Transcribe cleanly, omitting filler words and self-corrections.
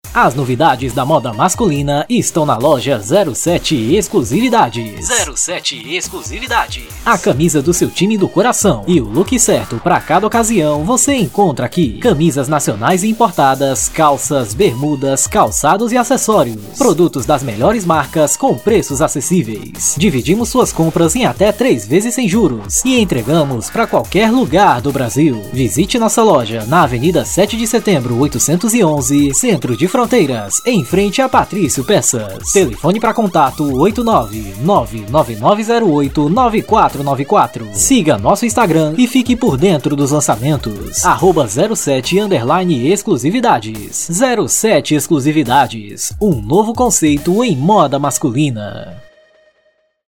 As novidades da moda masculina estão na loja 07 Exclusividades. 07 Exclusividades. A camisa do seu time do coração e o look certo para cada ocasião você encontra aqui. Camisas nacionais e importadas, calças, bermudas, calçados e acessórios. Produtos das melhores marcas com preços acessíveis. Dividimos suas compras em até 3 vezes sem juros e entregamos para qualquer lugar do Brasil. Visite nossa loja na Avenida 7 de Setembro, 811, Centro de Fronteiras, em frente a Patrício Peças. Telefone para contato 89999089494. Siga nosso Instagram e fique por dentro dos lançamentos. @07_exclusividades. 07 Exclusividades, um novo conceito em moda masculina.